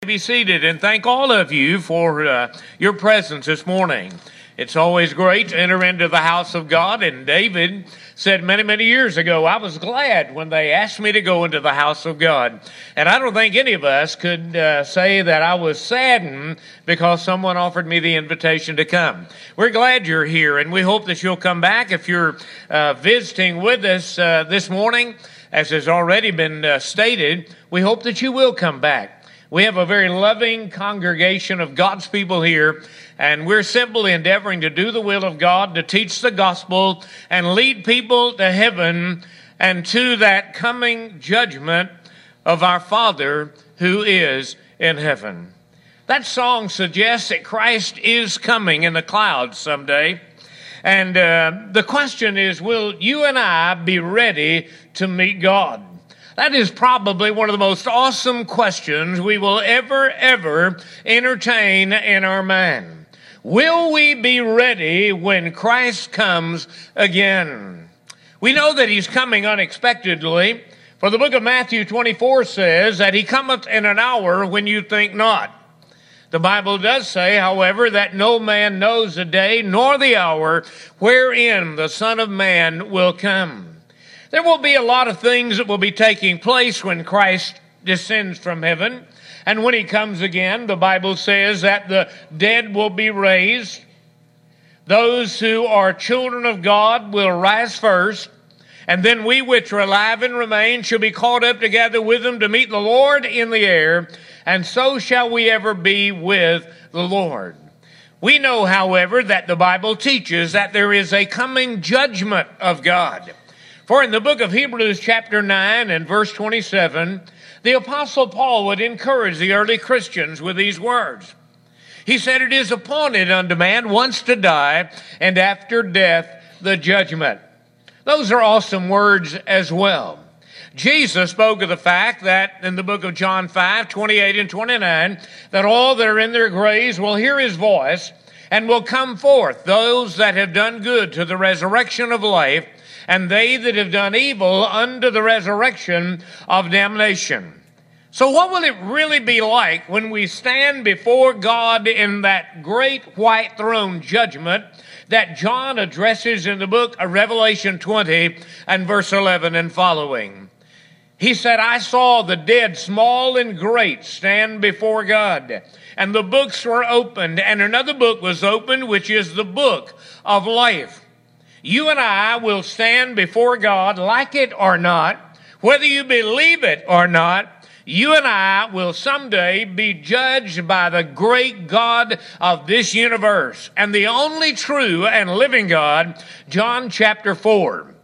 Be seated, and thank all of you for your presence this morning. It's always great to enter into the house of God, and David said many years ago, I was glad when they asked me to go into the house of God. And I don't think any of us could say that I was saddened because someone offered me the invitation to come. We're glad you're here, and we hope that you'll come back. If you're visiting with us this morning, as has already been stated, we hope that you will come back. We have a very loving congregation of God's people here, and we're simply endeavoring to do the will of God, to teach the gospel, and lead people to heaven and to that coming judgment of our Father who is in heaven. That song suggests that Christ is coming in the clouds someday. And the question is, will you and I be ready to meet God? That is probably one of the most awesome questions we will ever entertain in our mind. Will we be ready when Christ comes again? We know that he's coming unexpectedly, for the book of Matthew 24 says that he cometh in an hour when you think not. The Bible does say, however, that no man knows the day nor the hour wherein the Son of Man will come. There will be a lot of things that will be taking place when Christ descends from heaven. And when he comes again, the Bible says that the dead will be raised. Those who are children of God will rise first. And then we which are alive and remain shall be caught up together with them to meet the Lord in the air. And so shall we ever be with the Lord. We know, however, that the Bible teaches that there is a coming judgment of God. For in the book of Hebrews chapter 9 and verse 27, the Apostle Paul would encourage the early Christians with these words. He said, it is appointed unto man once to die, and after death the judgment. Those are awesome words as well. Jesus spoke of the fact that in the book of John 5, 28 and 29, that all that are in their graves will hear his voice and will come forth, those that have done good to the resurrection of life, and they that have done evil unto the resurrection of damnation. So what will it really be like when we stand before God in that great white throne judgment that John addresses in the book of Revelation 20 and verse 11 and following? He said, I saw the dead, small and great, stand before God, and the books were opened, and another book was opened, which is the book of life. You and I will stand before God, like it or not, whether you believe it or not. You and I will someday be judged by the great God of this universe and the only true and living God, John chapter 4.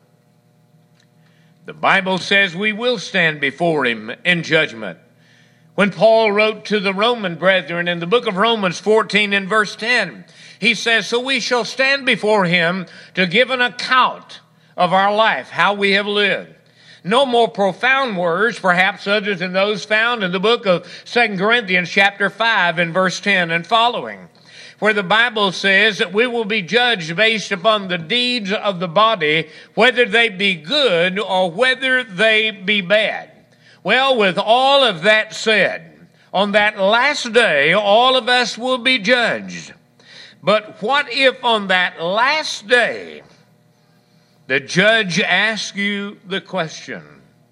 The Bible says we will stand before him in judgment. When Paul wrote to the Roman brethren in the book of Romans 14 and verse 10, he says, so we shall stand before him to give an account of our life, how we have lived. No more profound words, perhaps other than those found in the book of 2 Corinthians chapter 5 and verse 10 and following, where the Bible says that we will be judged based upon the deeds of the body, whether they be good or whether they be bad. Well, with all of that said, on that last day, all of us will be judged. But what if on that last day, the judge asks you the question,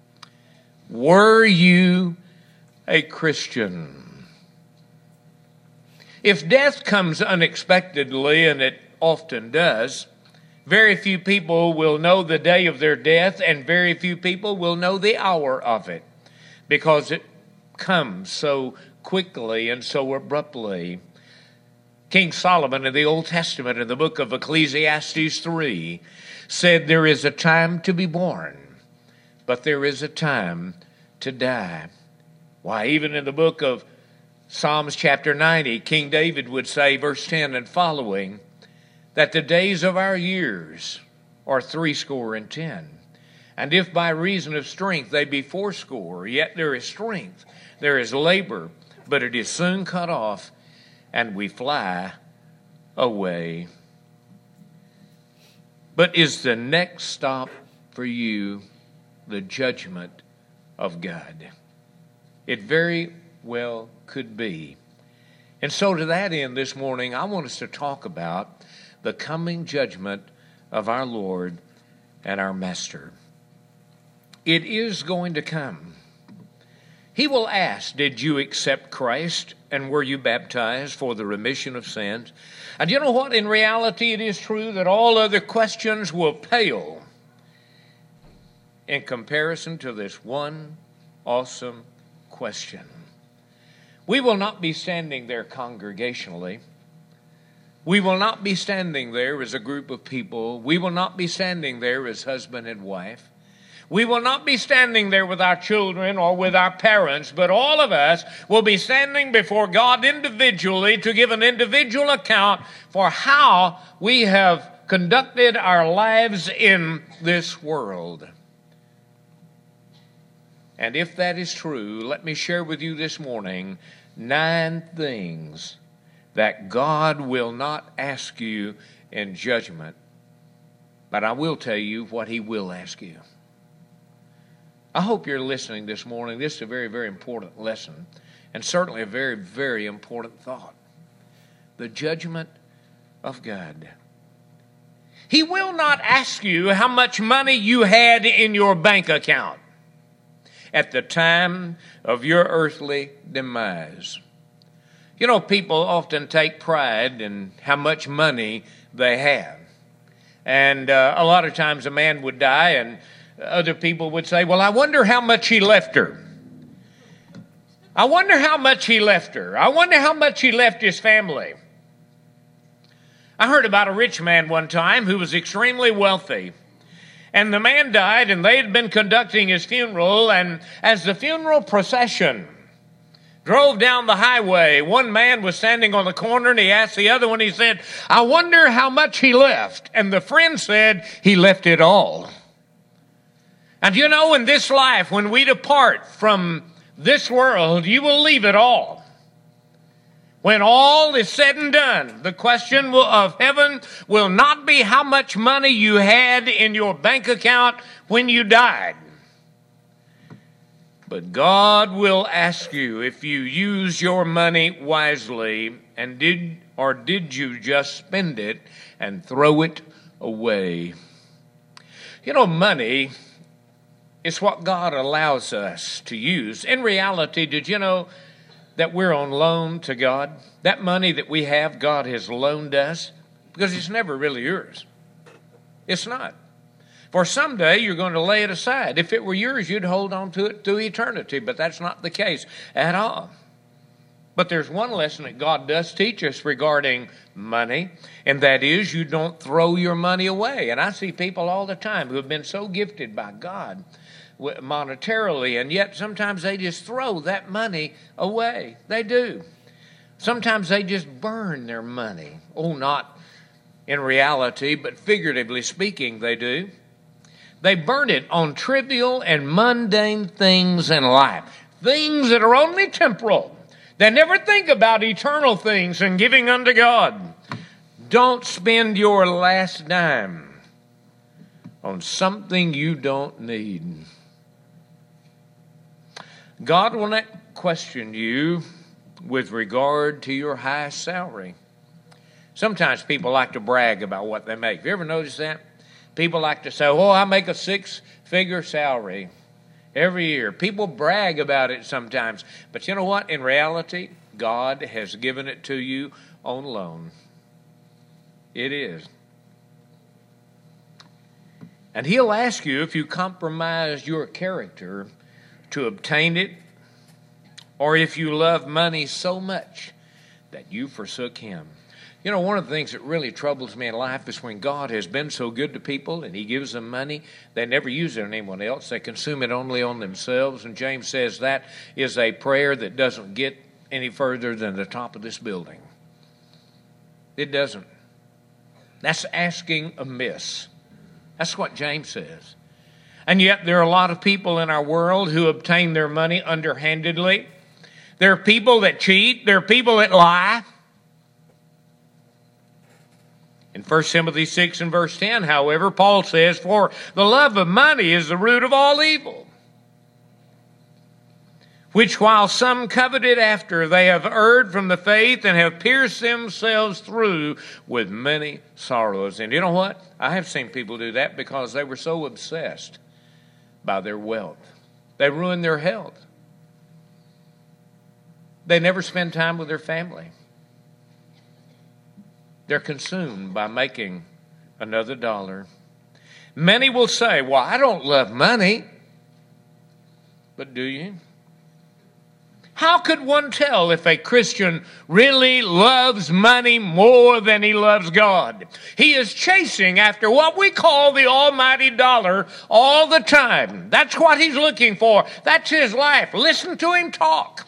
were you a Christian? If death comes unexpectedly, and it often does, very few people will know the day of their death, and very few people will know the hour of it, because it comes so quickly and so abruptly. King Solomon in the Old Testament, in the book of Ecclesiastes 3, said there is a time to be born, but there is a time to die. Why, even in the book of Psalms chapter 90, King David would say, verse 10 and following, that the days of our years are 80. And if by reason of strength they be 80, yet there is strength, there is labor, but it is soon cut off, and we fly away. But is the next stop for you the judgment of God? It very well could be. And so to that end this morning, I want us to talk about the coming judgment of our Lord and our Master. It is going to come. He will ask, did you accept Christ and were you baptized for the remission of sins? And you know what? In reality, it is true that all other questions will pale in comparison to this one awesome question. We will not be standing there congregationally. We will not be standing there as a group of people. We will not be standing there as husband and wife. We will not be standing there with our children or with our parents, but all of us will be standing before God individually to give an individual account for how we have conducted our lives in this world. And if that is true, let me share with you this morning 9 things that God will not ask you in judgment, but I will tell you what He will ask you. I hope you're listening this morning. This is a very, very important lesson, and certainly a very, very important thought. The judgment of God. He will not ask you how much money you had in your bank account at the time of your earthly demise. You know, people often take pride in how much money they have. And a lot of times a man would die and other people would say, well, I wonder how much he left her. I wonder how much he left her. I wonder how much he left his family. I heard about a rich man one time who was extremely wealthy. And the man died, and they had been conducting his funeral, and as the funeral procession drove down the highway, one man was standing on the corner, and he asked the other one, he said, I wonder how much he left. And the friend said, he left it all. And you know, in this life, when we depart from this world, you will leave it all. When all is said and done, the question of heaven will not be how much money you had in your bank account when you died. But God will ask you if you use your money wisely, and did you just spend it and throw it away? You know, money is what God allows us to use. In reality, did you know that we're on loan to God? That money that we have, God has loaned us, because it's never really yours. It's not. For someday you're going to lay it aside. If it were yours, you'd hold on to it through eternity, but that's not the case at all. But there's one lesson that God does teach us regarding money, and that is you don't throw your money away. And I see people all the time who have been so gifted by God monetarily, and yet sometimes they just throw that money away. They do. Sometimes they just burn their money. Oh, not in reality, but figuratively speaking, they do. They burn it on trivial and mundane things in life, things that are only temporal. They never think about eternal things and giving unto God. Don't spend your last dime on something you don't need. God will not question you with regard to your high salary. Sometimes people like to brag about what they make. Have you ever noticed that? People like to say, oh, I make a 6-figure salary every year. People brag about it sometimes. But you know what? In reality, God has given it to you on loan. It is. And He'll ask you if you compromise your character to obtain it, or if you love money so much that you forsook Him. You know, one of the things that really troubles me in life is when God has been so good to people and He gives them money, they never use it on anyone else. They consume it only on themselves. And James says that is a prayer that doesn't get any further than the top of this building. It doesn't. That's asking amiss. That's what James says. And yet there are a lot of people in our world who obtain their money underhandedly. There are people that cheat. There are people that lie. In 1 Timothy 6 and verse 10, however, Paul says, for the love of money is the root of all evil, which while some coveted after, they have erred from the faith and have pierced themselves through with many sorrows. And you know what? I have seen people do that because they were so obsessed by their wealth. They ruined their health. They never spend time with their family. They're consumed by making another dollar. Many will say, well, I don't love money. But do you? How could one tell if a Christian really loves money more than he loves God? He is chasing after what we call the almighty dollar all the time. That's what he's looking for. That's his life. Listen to him talk.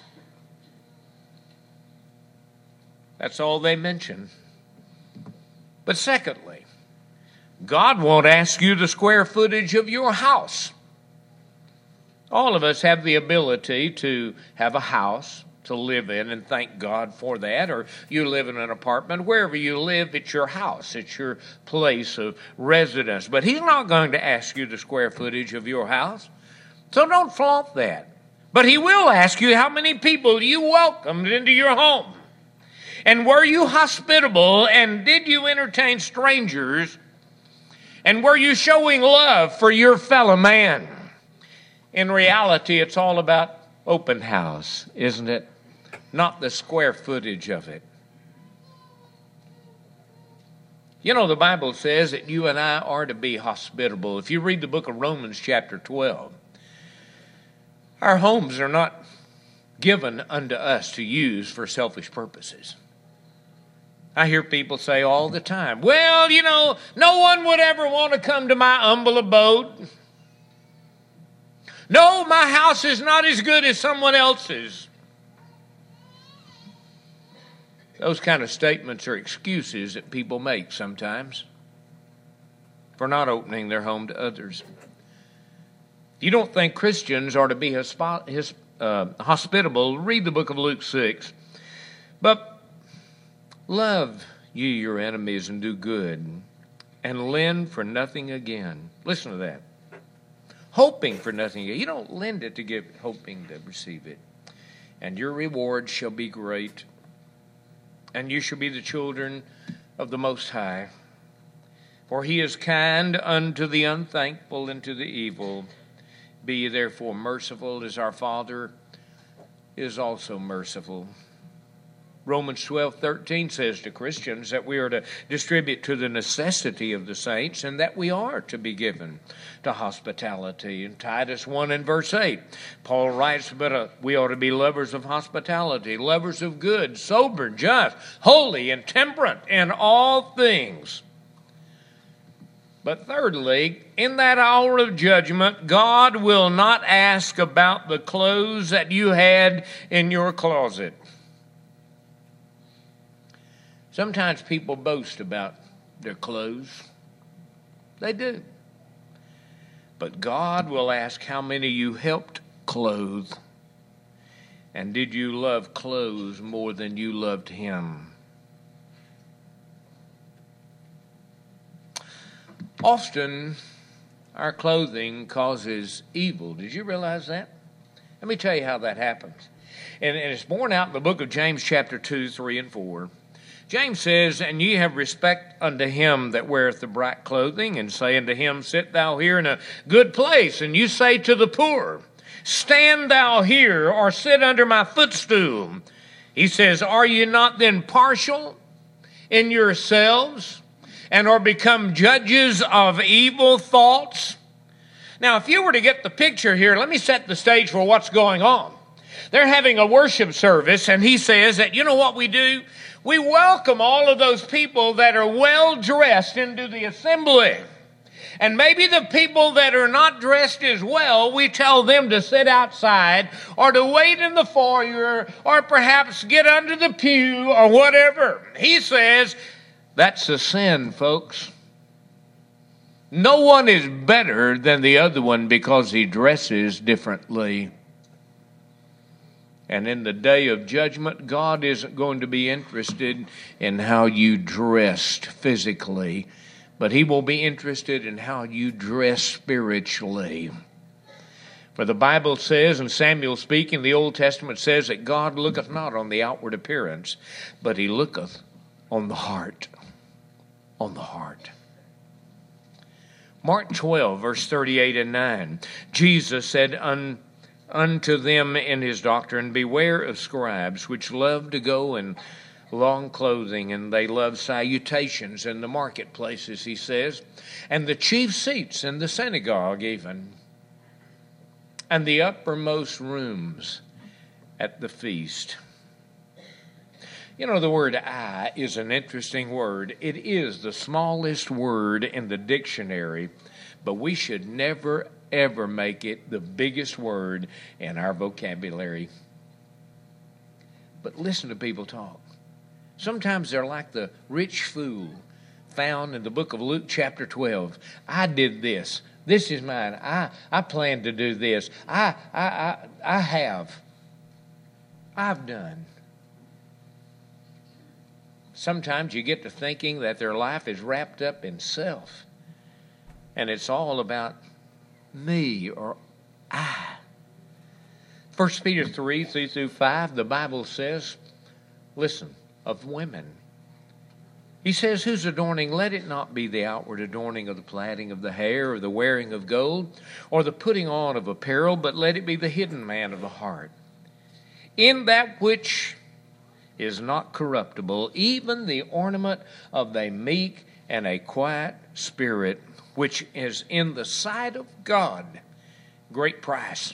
That's all they mention. But secondly, God won't ask you the square footage of your house. All of us have the ability to have a house to live in, and thank God for that. Or you live in an apartment. Wherever you live, it's your house. It's your place of residence. But he's not going to ask you the square footage of your house. So don't flaunt that. But he will ask you how many people you welcomed into your home. And were you hospitable, and did you entertain strangers? And were you showing love for your fellow man? In reality, it's all about open house, isn't it? Not the square footage of it. You know, the Bible says that you and I are to be hospitable. If you read the book of Romans chapter 12, our homes are not given unto us to use for selfish purposes. I hear people say all the time, well, you know, no one would ever want to come to my humble abode. No, my house is not as good as someone else's. Those kind of statements are excuses that people make sometimes for not opening their home to others. You don't think Christians are to be hospitable? Read the book of Luke 6. But love ye your enemies and do good, and lend for nothing again. Listen to that. Hoping for nothing again. You don't lend it to give, hoping to receive it. And your reward shall be great, and you shall be the children of the Most High. For he is kind unto the unthankful and to the evil. Be ye therefore merciful, as our Father is also merciful. Romans 12:13 says to Christians that we are to distribute to the necessity of the saints, and that we are to be given to hospitality. In Titus 1 and verse 8, Paul writes, but we ought to be lovers of hospitality, lovers of good, sober, just, holy, and temperate in all things. But thirdly, in that hour of judgment, God will not ask about the clothes that you had in your closet. Sometimes people boast about their clothes. They do. But God will ask how many you helped clothe. And did you love clothes more than you loved Him? Often, our clothing causes evil. Did you realize that? Let me tell you how that happens. And it's borne out in the book of James chapter 2, 3, and 4. James says, and ye have respect unto him that weareth the bright clothing, and say unto him, sit thou here in a good place. And you say to the poor, stand thou here, or sit under my footstool. He says, are ye not then partial in yourselves, and are become judges of evil thoughts? Now, if you were to get the picture here, let me set the stage for what's going on. They're having a worship service, and he says that, you know what we do? We welcome all of those people that are well dressed into the assembly. And maybe the people that are not dressed as well, we tell them to sit outside or to wait in the foyer or perhaps get under the pew or whatever. He says that's a sin, folks. No one is better than the other one because he dresses differently. And in the day of judgment, God isn't going to be interested in how you dressed physically, but He will be interested in how you dress spiritually. For the Bible says, and Samuel speaking, the Old Testament says that God looketh not on the outward appearance, but he looketh on the heart. On the heart. Mark 12, verse 38 and 9. Jesus said unto them in his doctrine, beware of scribes, which love to go in long clothing, and they love salutations in the marketplaces, he says, and the chief seats in the synagogue even, and the uppermost rooms at the feast. You know, the word I is an interesting word. It is the smallest word in the dictionary, but we should never, ever make it the biggest word in our vocabulary. But listen to people talk. Sometimes they're like the rich fool found in the book of Luke chapter 12. I did this. This is mine. I plan to do this. I've done. Sometimes you get to thinking that their life is wrapped up in self. And it's all about me or I. 1 Peter 3, 3-5, the Bible says, listen, of women. He says, whose adorning, let it not be the outward adorning of the plaiting of the hair, or the wearing of gold, or the putting on of apparel, but let it be the hidden man of the heart, in that which is not corruptible, even the ornament of a meek and a quiet spirit, which is in the sight of God great price.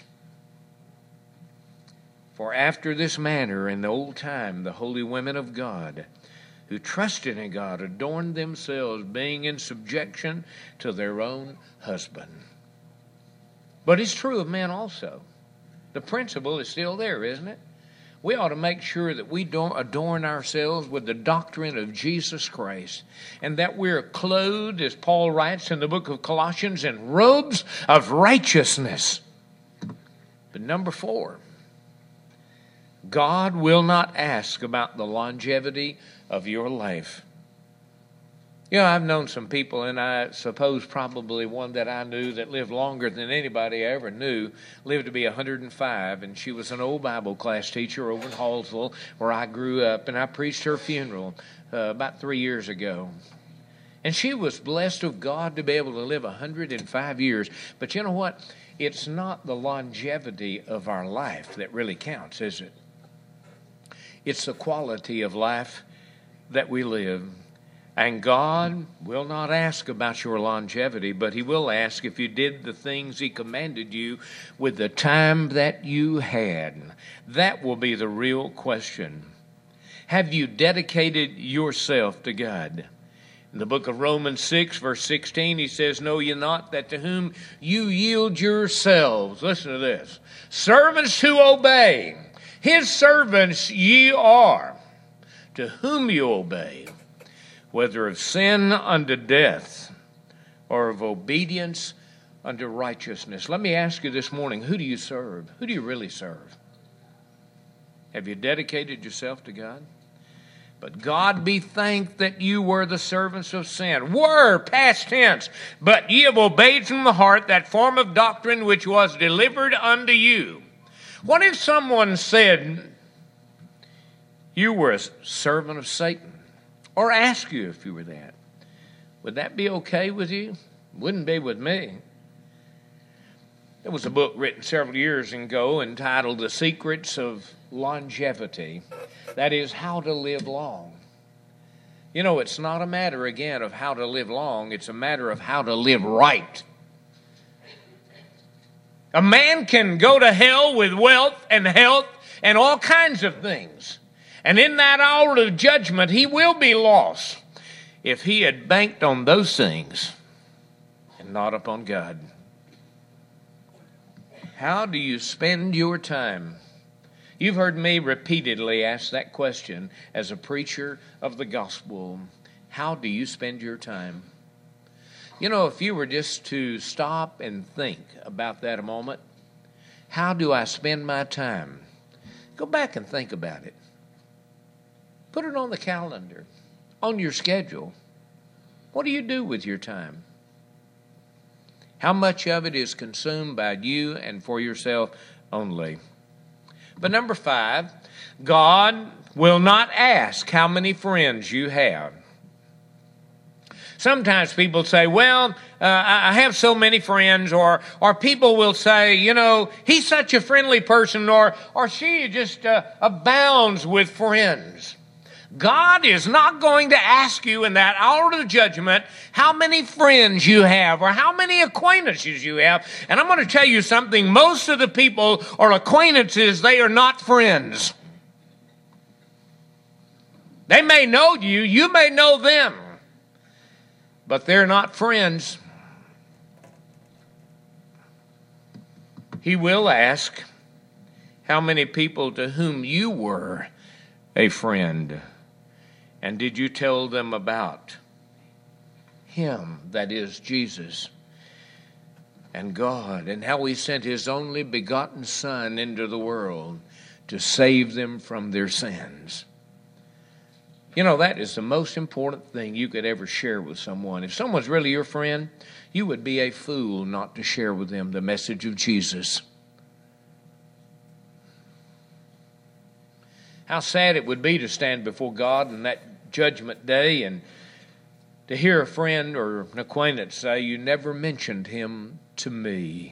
For after this manner in the old time the holy women of God, who trusted in God, adorned themselves, being in subjection to their own husband. But it's true of men also. The principle is still there, isn't it? We ought to make sure that we don't adorn ourselves with the doctrine of Jesus Christ, and that we're clothed, as Paul writes in the book of Colossians, in robes of righteousness. But number 4, God will not ask about the longevity of your life. You know, I've known some people, and I suppose probably one that I knew that lived longer than anybody I ever knew, lived to be 105, and she was an old Bible class teacher over in Hallsville, where I grew up, and I preached her funeral about 3 years ago. And she was blessed of God to be able to live 105 years. But you know what? It's not the longevity of our life that really counts, is it? It's the quality of life that we live. And God will not ask about your longevity, but he will ask if you did the things he commanded you with the time that you had. That will be the real question. Have you dedicated yourself to God? In the book of Romans 6, verse 16, he says, know ye not that to whom you yield yourselves, listen to this, servants to obey, his servants ye are, to whom you obey, whether of sin unto death or of obedience unto righteousness. Let me ask you this morning, who do you serve? Who do you really serve? Have you dedicated yourself to God? But God be thanked that you were the servants of sin. Were, past tense, but ye have obeyed from the heart that form of doctrine which was delivered unto you. What if someone said you were a servant of Satan? Or ask you if you were that. Would that be okay with you? Wouldn't be with me. There was a book written several years ago entitled The Secrets of Longevity. That is, how to live long. You know, it's not a matter, again, of how to live long. It's a matter of how to live right. A man can go to hell with wealth and health and all kinds of things. And in that hour of judgment, he will be lost if he had banked on those things and not upon God. How do you spend your time? You've heard me repeatedly ask that question as a preacher of the gospel. How do you spend your time? You know, if you were just to stop and think about that a moment, how do I spend my time? Go back and think about it. Put it on the calendar, on your schedule. What do you do with your time? How much of it is consumed by you and for yourself only? But number 5, God will not ask how many friends you have. Sometimes people say, well, I have so many friends, or people will say, he's such a friendly person, or she just abounds with friends. God is not going to ask you in that hour of judgment how many friends you have or how many acquaintances you have. And I'm going to tell you something. Most of the people are acquaintances. They are not friends. They may know you. You may know them. But they're not friends. He will ask how many people to whom you were a friend. And did you tell them about Him, that is Jesus, and God, and how He sent His only begotten Son into the world to save them from their sins? That is the most important thing you could ever share with someone. If someone's really your friend, you would be a fool not to share with them the message of Jesus. How sad it would be to stand before God on that judgment day and to hear a friend or an acquaintance say, you never mentioned Him to me.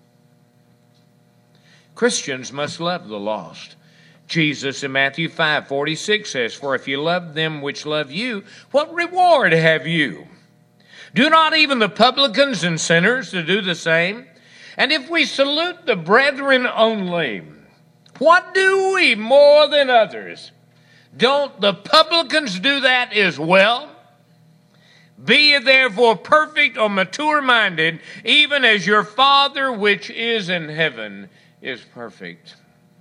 Christians must love the lost. Jesus in Matthew 5:46 says, for if you love them which love you, what reward have you? Do not even the publicans and sinners to do the same? And if we salute the brethren only, what do we more than others? Don't the publicans do that as well? Be ye therefore perfect or mature-minded, even as your Father which is in heaven is perfect.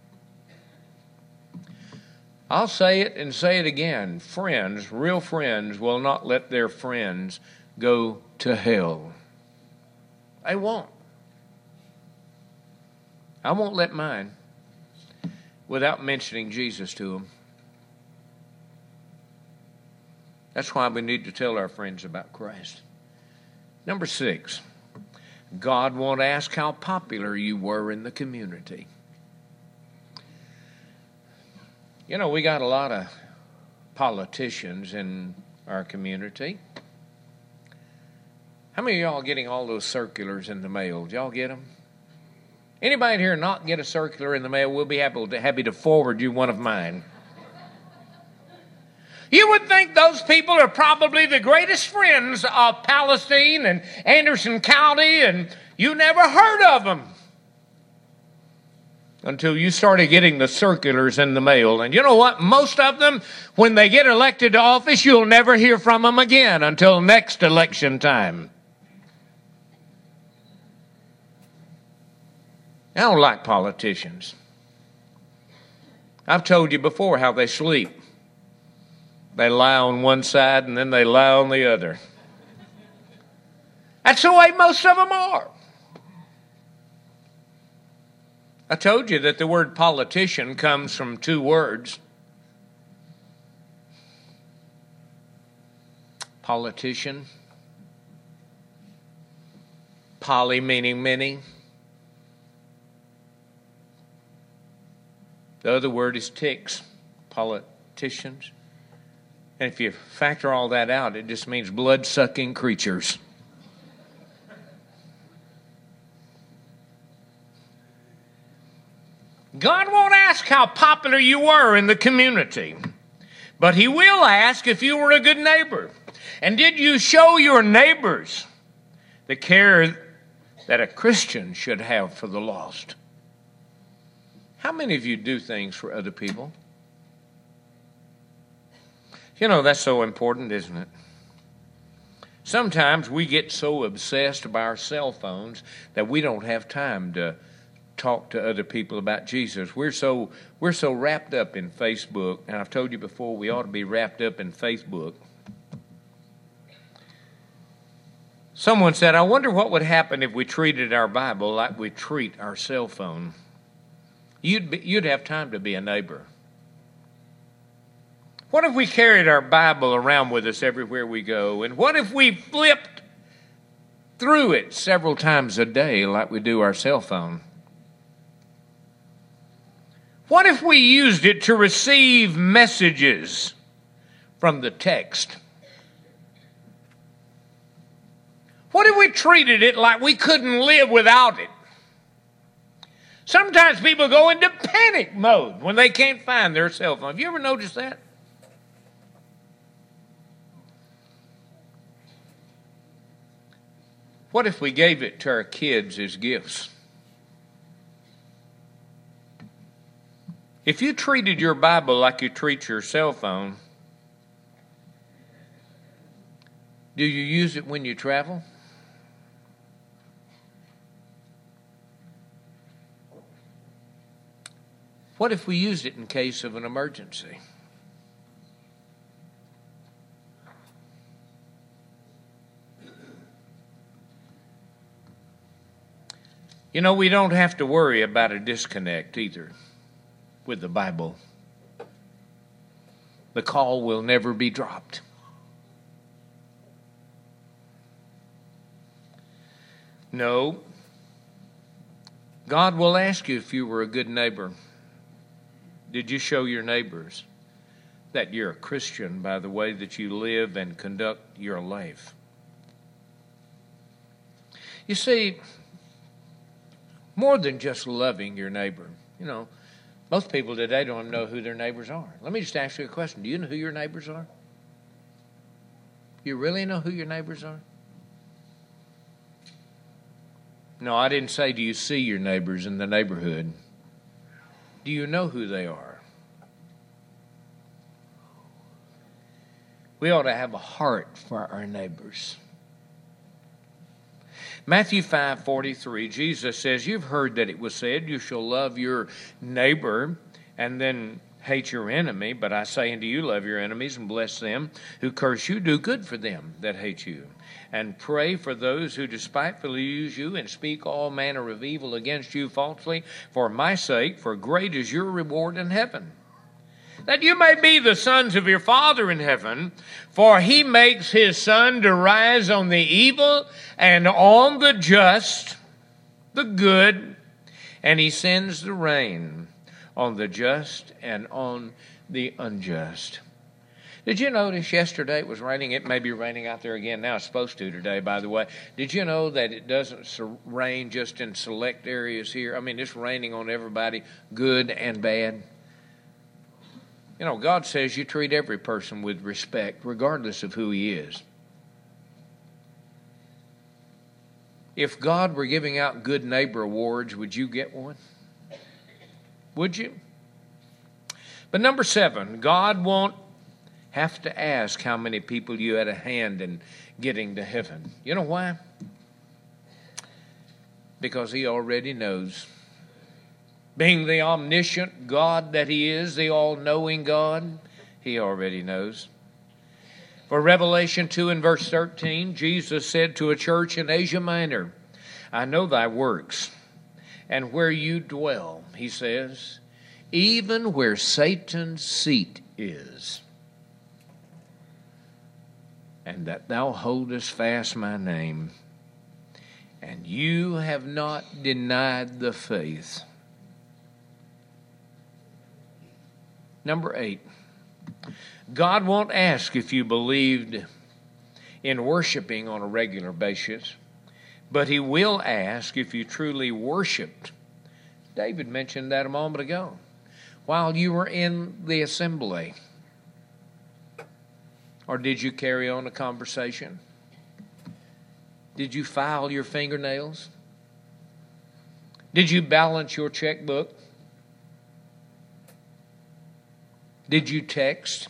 I'll say it and say it again. Friends, real friends, will not let their friends go to hell. They won't. I won't let mine without mentioning Jesus to them. That's why we need to tell our friends about Christ. Number 6, God won't ask how popular you were in the community. We got a lot of politicians in our community. How many of y'all getting all those circulars in the mail? Did y'all get them? Anybody here not get a circular in the mail? We'll be happy to forward you one of mine. You would think those people are probably the greatest friends of Palestine and Anderson County, and you never heard of them until you started getting the circulars in the mail. And you know what? Most of them, when they get elected to office, you'll never hear from them again until next election time. I don't like politicians. I've told you before how they sleep. They lie on one side and then they lie on the other. That's the way most of them are. I told you that the word politician comes from 2 words. Politician. Poly meaning many. The other word is ticks. Politicians. And if you factor all that out, it just means blood-sucking creatures. God won't ask how popular you were in the community, but He will ask if you were a good neighbor. And did you show your neighbors the care that a Christian should have for the lost? How many of you do things for other people? That's so important, isn't it? Sometimes we get so obsessed by our cell phones that we don't have time to talk to other people about Jesus. We're so wrapped up in Facebook, and I've told you before, we ought to be wrapped up in Facebook. Someone said, I wonder what would happen if we treated our Bible like we treat our cell phone. You'd have time to be a neighbor. What if we carried our Bible around with us everywhere we go? And what if we flipped through it several times a day like we do our cell phone? What if we used it to receive messages from the text? What if we treated it like we couldn't live without it? Sometimes people go into panic mode when they can't find their cell phone. Have you ever noticed that? What if we gave it to our kids as gifts? If you treated your Bible like you treat your cell phone, do you use it when you travel? What if we used it in case of an emergency? You know, we don't have to worry about a disconnect either with the Bible. The call will never be dropped. No. God will ask you if you were a good neighbor. Did you show your neighbors that you're a Christian by the way that you live and conduct your life? You see, more than just loving your neighbor. You know, most people today don't even know who their neighbors are. Let me just ask you a question. Do you know who your neighbors are? You really know who your neighbors are? No, I didn't say do you see your neighbors in the neighborhood. Do you know who they are? We ought to have a heart for our neighbors. Matthew 5:43, Jesus says, you've heard that it was said, you shall love your neighbor and then hate your enemy. But I say unto you, love your enemies and bless them who curse you. Do good for them that hate you. And pray for those who despitefully use you and speak all manner of evil against you falsely for my sake, for great is your reward in heaven. That you may be the sons of your Father in heaven, for he makes his sun to rise on the evil and on the just, the good, and he sends the rain on the just and on the unjust. Did you notice yesterday it was raining? It may be raining out there again now. It's supposed to today, by the way. Did you know that it doesn't rain just in select areas here? I mean, it's raining on everybody, good and bad. You know, God says you treat every person with respect, regardless of who he is. If God were giving out good neighbor awards, would you get one? Would you? But number 7, God won't have to ask how many people you had a hand in getting to heaven. You know why? Because he already knows. Being the omniscient God that he is, the all-knowing God, he already knows. For Revelation 2 and verse 13, Jesus said to a church in Asia Minor, I know thy works, and where you dwell, he says, even where Satan's seat is, and that thou holdest fast my name, and you have not denied the faith. Number 8, God won't ask if you believed in worshiping on a regular basis, but he will ask if you truly worshiped. David mentioned that a moment ago. While you were in the assembly, or did you carry on a conversation? Did you file your fingernails? Did you balance your checkbook? Did you text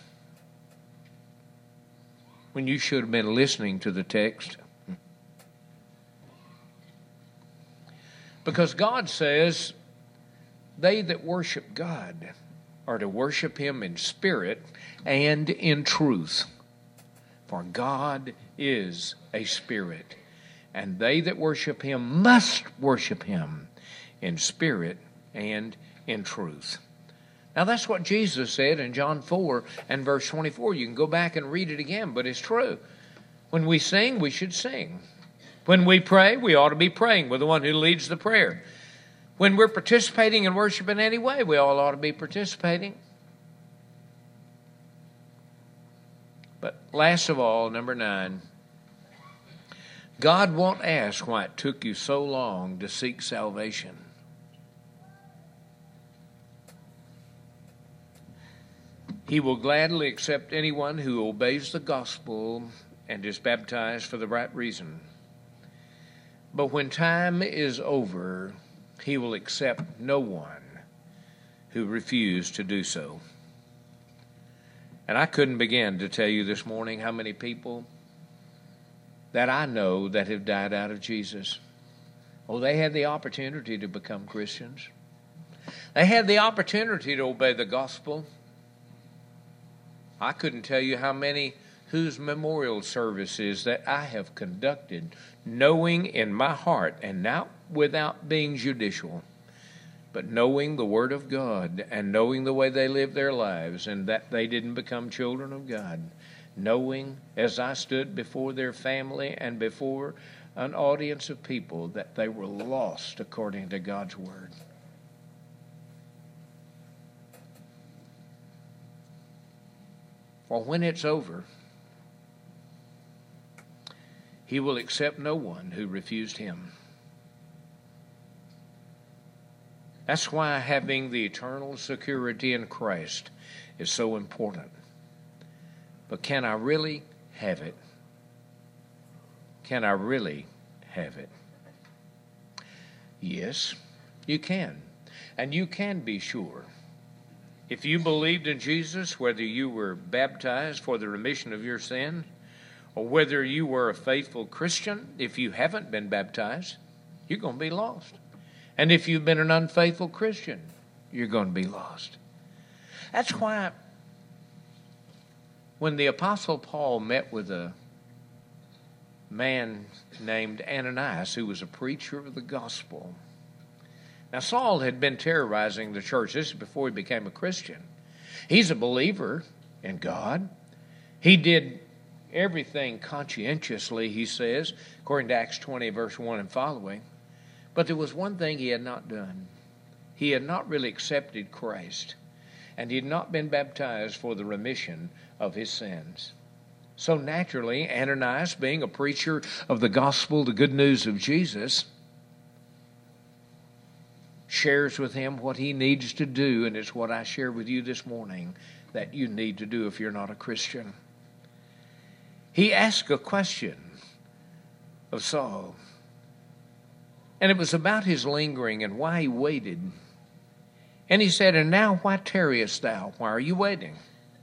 when you should have been listening to the text? Because God says they that worship God are to worship him in spirit and in truth. For God is a spirit, and they that worship him must worship him in spirit and in truth. Now that's what Jesus said in John 4 and verse 24. You can go back and read it again, but it's true. When we sing, we should sing When we pray, we ought to be praying with the one who leads the prayer. When we're participating in worship in any way, we all ought to be participating. But last of all, number 9, God won't ask why it took you so long to seek salvation. He will gladly accept anyone who obeys the gospel and is baptized for the right reason. But when time is over, he will accept no one who refused to do so. And I couldn't begin to tell you this morning how many people that I know that have died out of Jesus. Oh, they had the opportunity to become Christians. They had the opportunity to obey the gospel. I couldn't tell you how many whose memorial services that I have conducted, knowing in my heart, and not without being judicial, but knowing the Word of God and knowing the way they lived their lives and that they didn't become children of God, knowing as I stood before their family and before an audience of people that they were lost according to God's Word. For when it's over, he will accept no one who refused him. That's why having the eternal security in Christ is so important. But can I really have it? Can I really have it? Yes, you can. And you can be sure. If you believed in Jesus, whether you were baptized for the remission of your sin, or whether you were a faithful Christian, if you haven't been baptized, you're going to be lost. And if you've been an unfaithful Christian, you're going to be lost. That's why when the Apostle Paul met with a man named Ananias, who was a preacher of the gospel. Now, Saul had been terrorizing the church. This is before he became a Christian. He's a believer in God. He did everything conscientiously, he says, according to Acts 20, verse 1 and following. But there was one thing he had not done. He had not really accepted Christ, and he had not been baptized for the remission of his sins. So naturally, Ananias, being a preacher of the gospel, the good news of Jesus, shares with him what he needs to do, and it's what I share with you this morning that you need to do if you're not a Christian. He asked a question of Saul, and it was about his lingering and why he waited. And he said, "And now why tarriest thou? Why are you waiting?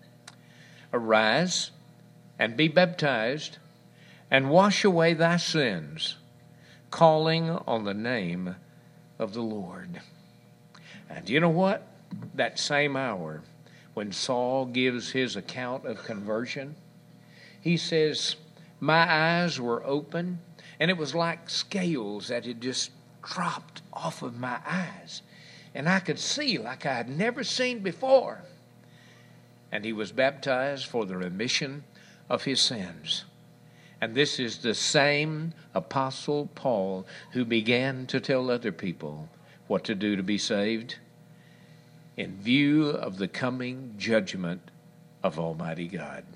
Arise and be baptized and wash away thy sins, calling on the name of the Lord." And you know what? That same hour when Saul gives his account of conversion, he says, "My eyes were open, and it was like scales that had just dropped off of my eyes. And I could see like I had never seen before." And he was baptized for the remission of his sins. And this is the same Apostle Paul who began to tell other people what to do to be saved in view of the coming judgment of Almighty God.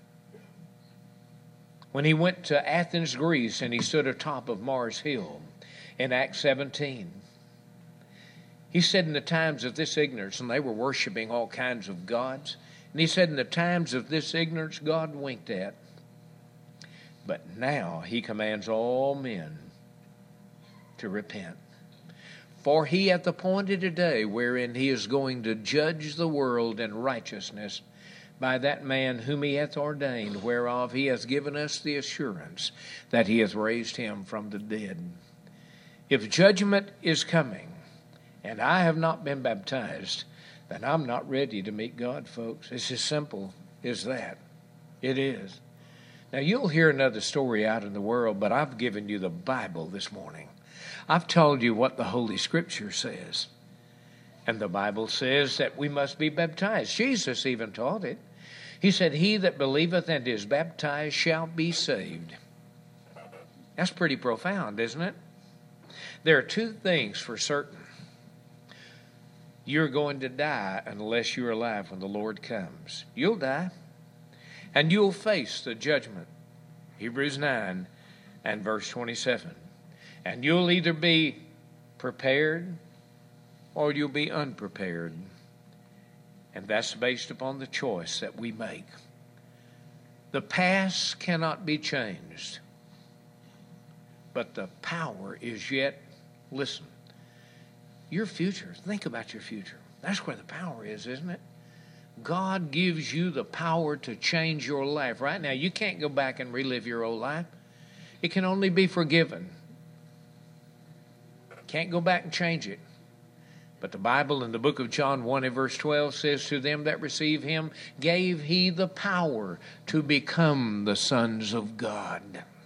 When he went to Athens, Greece, and he stood atop of Mars Hill in Acts 17, he said in the times of this ignorance, and they were worshiping all kinds of gods, and he said in the times of this ignorance God winked at, but now he commands all men to repent. For he hath appointed a day wherein he is going to judge the world in righteousness by that man whom he hath ordained, whereof he hath given us the assurance that he hath raised him from the dead. If judgment is coming, and I have not been baptized, then I'm not ready to meet God, folks. It's as simple as that. It is. Now, you'll hear another story out in the world, but I've given you the Bible this morning. I've told you what the Holy Scripture says. And the Bible says that we must be baptized. Jesus even taught it. He said, "He that believeth and is baptized shall be saved." That's pretty profound, isn't it? There are two things for certain. You're going to die unless you're alive when the Lord comes. You'll die, and you'll face the judgment. Hebrews 9 and verse 27. And you'll either be prepared or you'll be unprepared. And that's based upon the choice that we make. The past cannot be changed, but the power is yet, listen, your future. Think about your future. That's where the power is, isn't it? God gives you the power to change your life. Right now, you can't go back and relive your old life. It can only be forgiven. Can't go back and change it. But the Bible in the book of John 1 and verse 12 says, to them that receive him gave he the power to become the sons of God.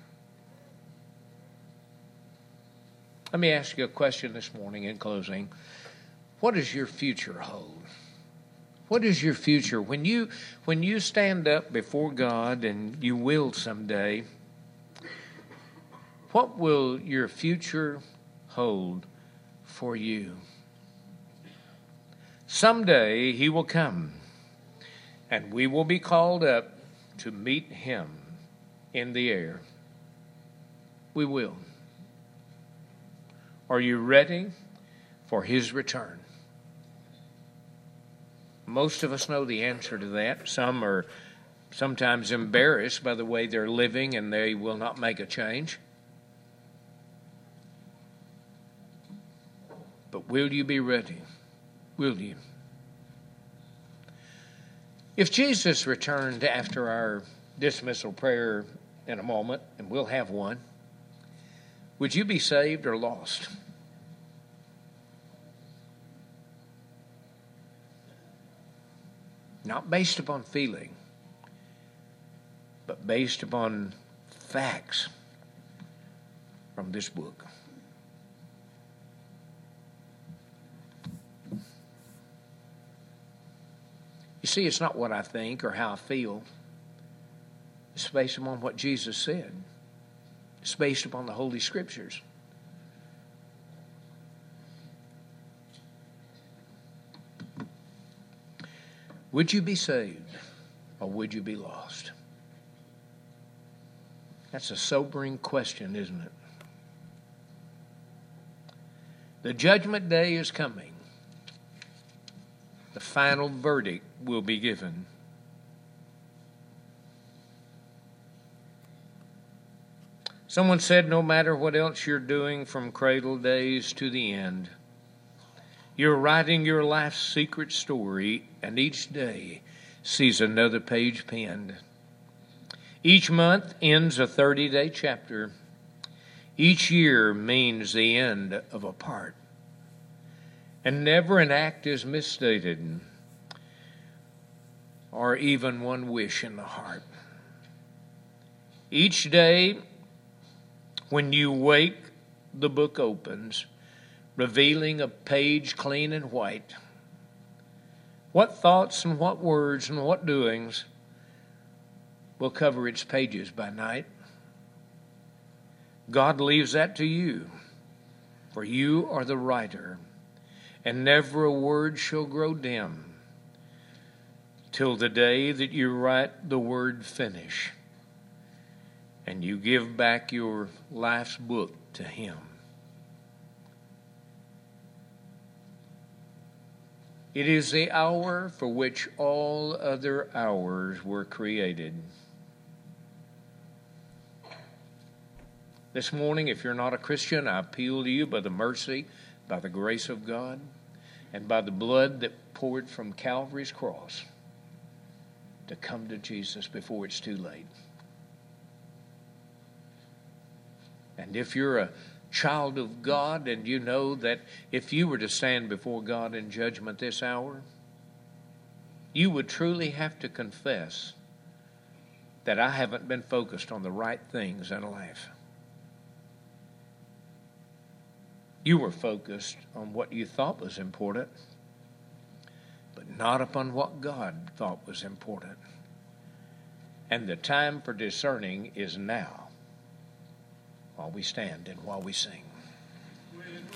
Let me ask you a question this morning in closing. What does your future hold? What is your future? When you stand up before God, and you will someday, what will your future hold for you? Someday he will come, and we will be called up to meet him in the air. We will. Are you ready for his return? Most of us know the answer to that. Some are sometimes embarrassed by the way they're living, and they will not make a change. But will you be ready? Will you? If Jesus returned after our dismissal prayer in a moment, and we'll have one, would you be saved or lost? Not based upon feeling, but based upon facts from this book. You see, it's not what I think or how I feel. It's based upon what Jesus said. It's based upon the Holy Scriptures. Would you be saved or would you be lost? That's a sobering question, isn't it? The judgment day is coming. The final verdict will be given. Someone said, no matter what else you're doing from cradle days to the end, you're writing your life's secret story, and each day sees another page penned. Each month ends a 30-day chapter. Each year means the end of a part. And never an act is misstated, or even one wish in the heart. Each day, when you wake, the book opens, revealing a page clean and white. What thoughts and what words and what doings will cover its pages by night? God leaves that to you, for you are the writer, and never a word shall grow dim till the day that you write the word finish and you give back your life's book to him. It is the hour for which all other hours were created. This morning, if you're not a Christian, I appeal to you by the mercy, by the grace of God, and by the blood that poured from Calvary's cross, to come to Jesus before it's too late. And if you're a child of God and you know that if you were to stand before God in judgment this hour, you would truly have to confess that I haven't been focused on the right things in life. You were focused on what you thought was important, but not upon what God thought was important. And the time for discerning is now. while we stand and while we sing.